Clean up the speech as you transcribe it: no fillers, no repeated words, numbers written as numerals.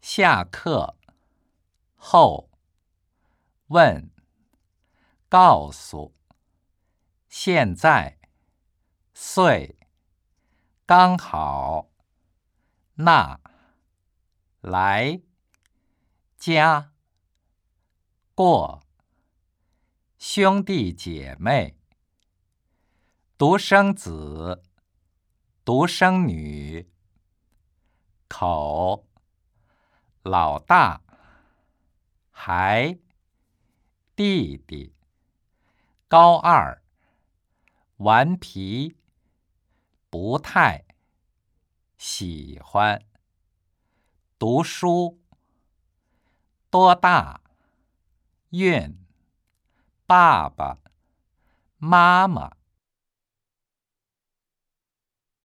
下课后问告诉现在岁刚好那来家过兄弟姐妹独生子独生女口老大还弟弟高二顽皮不太喜欢读书多大孕爸爸妈妈